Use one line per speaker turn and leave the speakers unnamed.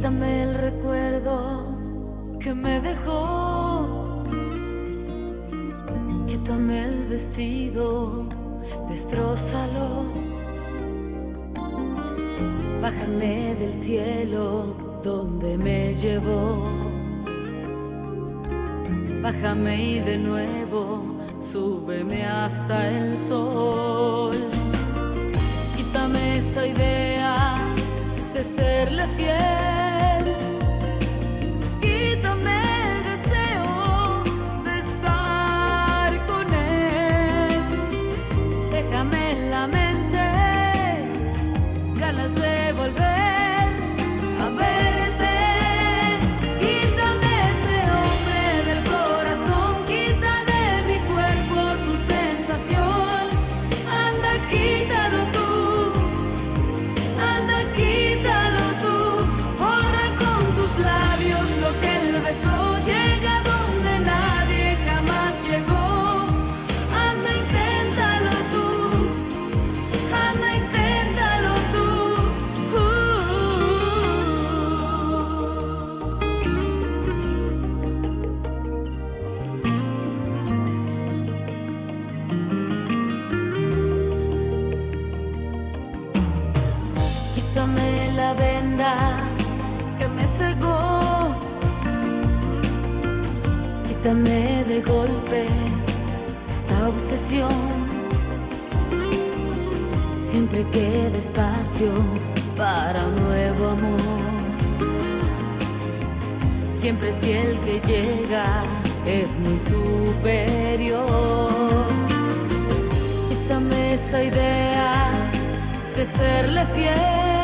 Quítame el recuerdo que me dejó, quítame el vestido, destrózalo, bájame del cielo donde me llevó, bájame y de nuevo súbeme hasta el sol. Quítame esa idea de serle fiel, quítame el deseo de estar con él, déjame en la mente ganas de volver a verte. Quítame ese hombre del corazón, quita de mi cuerpo tu sensación, anda quítalo tú, anda quítalo tú, borra con tus labios lo que él besó, llega donde nadie jamás llegó, anda inténtalo tú, anda inténtalo tú. Quítame la venda que me cegó, quítame de golpe esta obsesión, siempre queda espacio para un nuevo amor, siempre si el que llega es muy superior. Quítame esa idea de serle fiel,